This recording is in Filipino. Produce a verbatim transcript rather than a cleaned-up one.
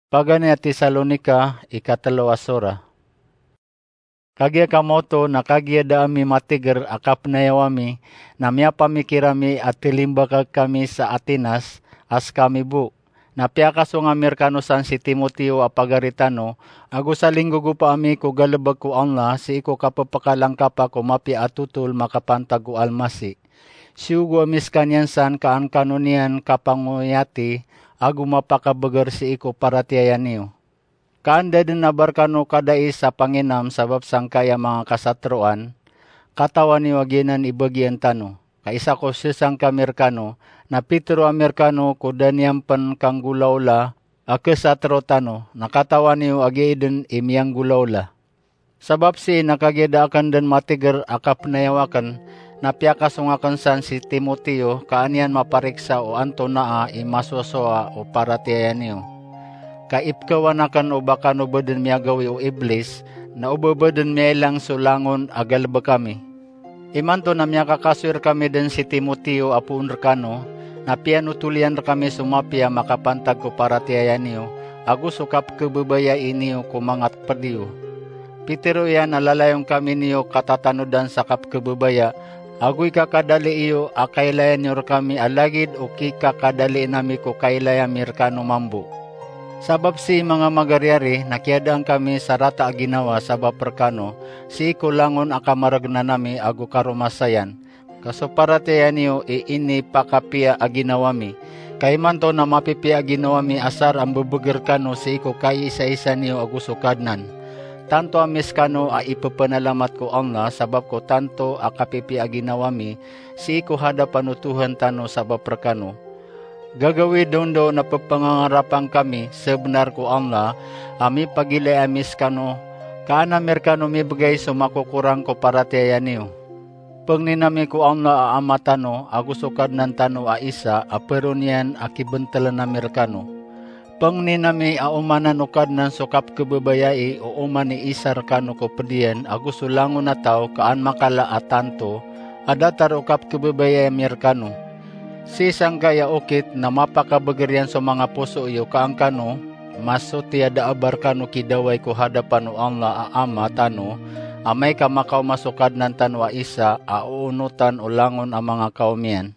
Pagani at Tesalonika, ikatalo asura. Kagya kamoto na kagya da ami matiger akap na yawami, na miya pamikirami at tilimbakag kami sa Atenas, as kami bu. Napiakaso nga Amerikano san si Timoteo apagaritano, ago sa linggo ko pa ami ko galabag ko Allah, si iko kapapakalang kapa ko mapi atutul makapantag ko almasi. Siyugo amis kanyan san kaan kanunian kapanguyati, ago mapakabagar si iko paratiayan niyo. Kaanda din nabarkano kadai sa Panginam sabab sangkaya mga kasatruan, katawan ni waginan ibagyan tano. Kaisa ko sisang kamerkano, na Petro Amerikano ko danyampan kang gulawla, akasatro tano, nakatawan ni wagidan imiyang gulawla. Sabab si nakagidaakan din matiger akap nayawakan, napiakasungakan san si Timoteo, kaanian mapariksa o anto naa imaswasoa o paratiayan niyo. Kaipkawanakan o baka nubadin miya gawi o iblis, na ubabadin miya ilang sulangon agalba kami. Imanto na miya kakaswir kami din si Timoteo apuun rekano, na pianutulian kami sumapia makapantag ko paratiayan niyo, agus ukap kebebaya iniyo kumangat padiyo. Pitero yan alalayong kami niyo katatanudan sa kap kebebaya, agoy kakadali iyo akailayan niyo kami alagid o kikakadali nami ko kailaya mirkano mambu. Sabab si mga magaryari, nakiadaan kami sa rata aginawa sabab perkano, si kulangon akamarag na nami ago karumasayan. Kaso paratiyan niyo iini pakapia aginawami. Kay manto na mapipia aginawami asar ang bubuger kano si iko kay isa-isa niyo ago sukadnan. Tanto amis kano a ipapanalamat ko Allah sabab ko tanto akapipia aginawami, si iko hada panutuhan tano sabab perkano. Gagawi dondo na pagpangangarapan kami, sebenar ko Allah, ami pagilay amis kano, kaana merkano mi bagay sumakukurang ko paratiayan niyo. Pag ninami ko Allah aamatano, agusukad ng tano a isa, apero niyan akibentalan na merkano. Pag ninami aumanan ukad ng sukap kebabayai, o uman ni isar kano ko pedian, agusulango na tao kaan makala atanto, adatar ukap kebabayai merkano. Si sanggaya ukit na mapakabagaryan sa mga puso iyo kaangkano, maso tiada abar kano kidaway ko hadapan o Allah aama tano, amay ka makaw masukad ng tanwa isa, auunutan o langon ang mga kaumian.